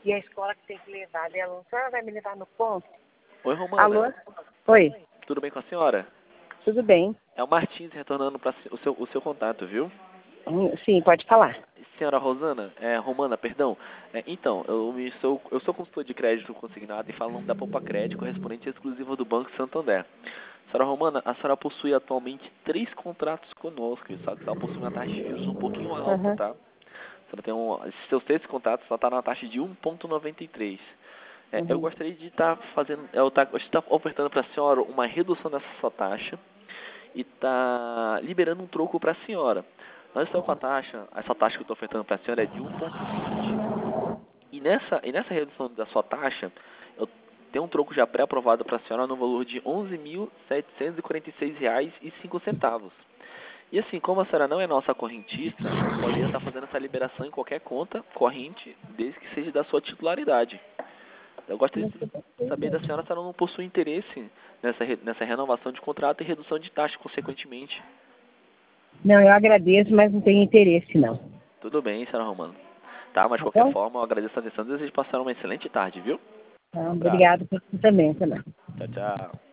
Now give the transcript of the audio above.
e a escola que tem que levar dela. A senhora vai me levar no ponto? Oi, Romana. Alô? Oi, Tudo bem com a senhora? tudo bem? É o Martins retornando para o seu contato, viu? Sim, pode falar. Senhora Romana, perdão. Então, eu sou consultor de crédito consignado e falando da Poupa Crédito, correspondente exclusiva do Banco Santander. Senhora Romana, a senhora possui atualmente 3 contratos conosco, só que ela possui uma taxa de juros um pouquinho alta, Uhum. tá? A senhora tem seus 3 contratos, ela está na taxa de 1,93. Eu Uhum. gostaria de estar ofertando para a senhora uma redução dessa sua taxa e está liberando um troco para a senhora. Nós estamos com essa taxa que eu estou ofertando para a senhora é de 1,20. E nessa redução da sua taxa, eu tenho um troco já pré-aprovado para a senhora no valor de R$ 11.746,05. E assim, como a senhora não é nossa correntista, eu poderia estar fazendo essa liberação em qualquer conta corrente, desde que seja da sua titularidade. Eu gostaria de saber da senhora se ela não possui interesse nessa renovação de contrato e redução de taxa, consequentemente. Não, eu agradeço, mas não tenho interesse, não. Tudo bem, senhora Romano. Tá, mas de Tá qualquer bom? forma, eu agradeço a atenção e desejo passar uma excelente tarde, viu? Um abraço. Obrigada por você também, também. Tchau, tchau.